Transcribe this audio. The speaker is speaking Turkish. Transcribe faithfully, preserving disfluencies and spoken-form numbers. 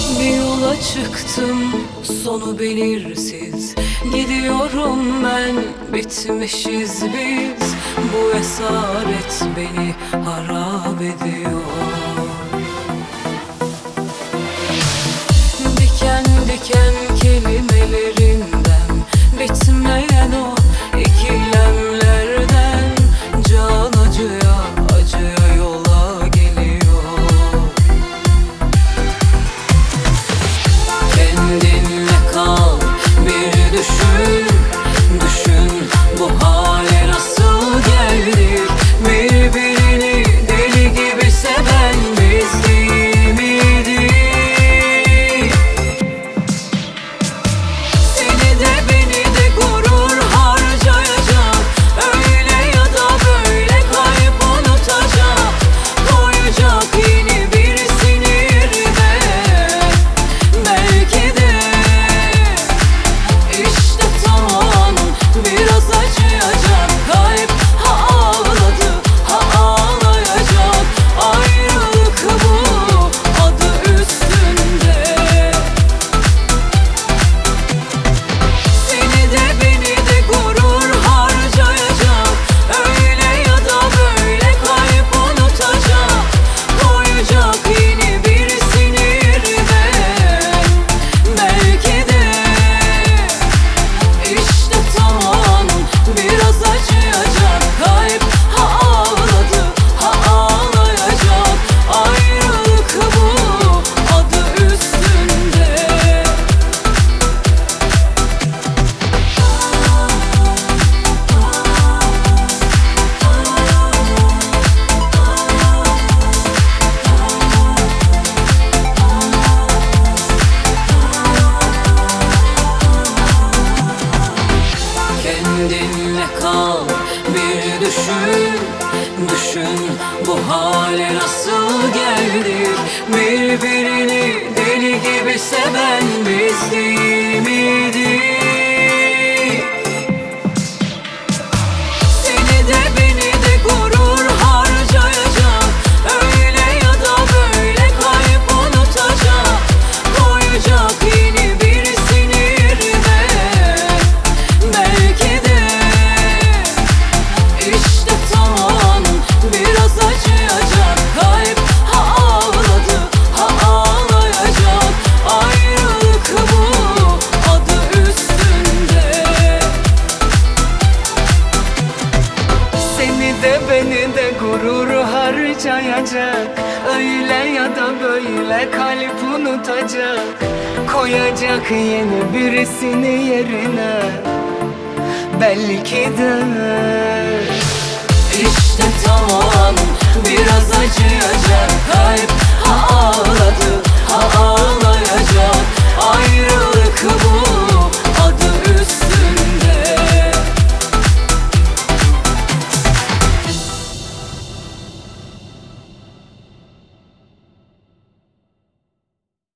Bir yola çıktım, sonu belirsiz. Gidiyorum ben, bitmişiz biz. Bu esaret beni harap ediyor. Diken diken kelimelerinden, bitmeyen o ikilemlerden, can acıya acıya yola geliyor. Kendinle kal, bir düşün, düşün bu hale nasıl geldik. Birbirini deli gibi seven biz değil miydik? Seni de beni de gurur harcayacak, öyle ya da böyle kalp unutacak. Koyacak yeni birisini yerine, belki de işte tam o an biraz acıyacak. Kalp ha ağladı ha ağlayacak. Ayrılık bu adı üstünde. Seni de beni de gurur harcayacak, öyle ya da böyle kalp unutacak. Koyacak yeni birisini yerine, belki de işte tam o an biraz acıyacak. Kalp ha ağladı ha ağlayacak. Ayrılık bu adı üstünde. Kendinle kal, bir düşün, düşün bu hale nasıl geldik. Birbirini deli gibi seven biz değil miydik? Seni de beni de gurur harcayacak, öyle ya da böyle kalp unutacak. Koyacak yeni birisini yerine, belki de işte tam o an biraz acıyacak. Kalp ha ağladı ha ağlayacak. Ayrılık bu adı üstünde. Seni de beni de gurur harcayacak, öyle ya da böyle kalp unutacak. Koyacak yeni birisini yerine, belki de İşte tam o an biraz acıyacak. Kalp ha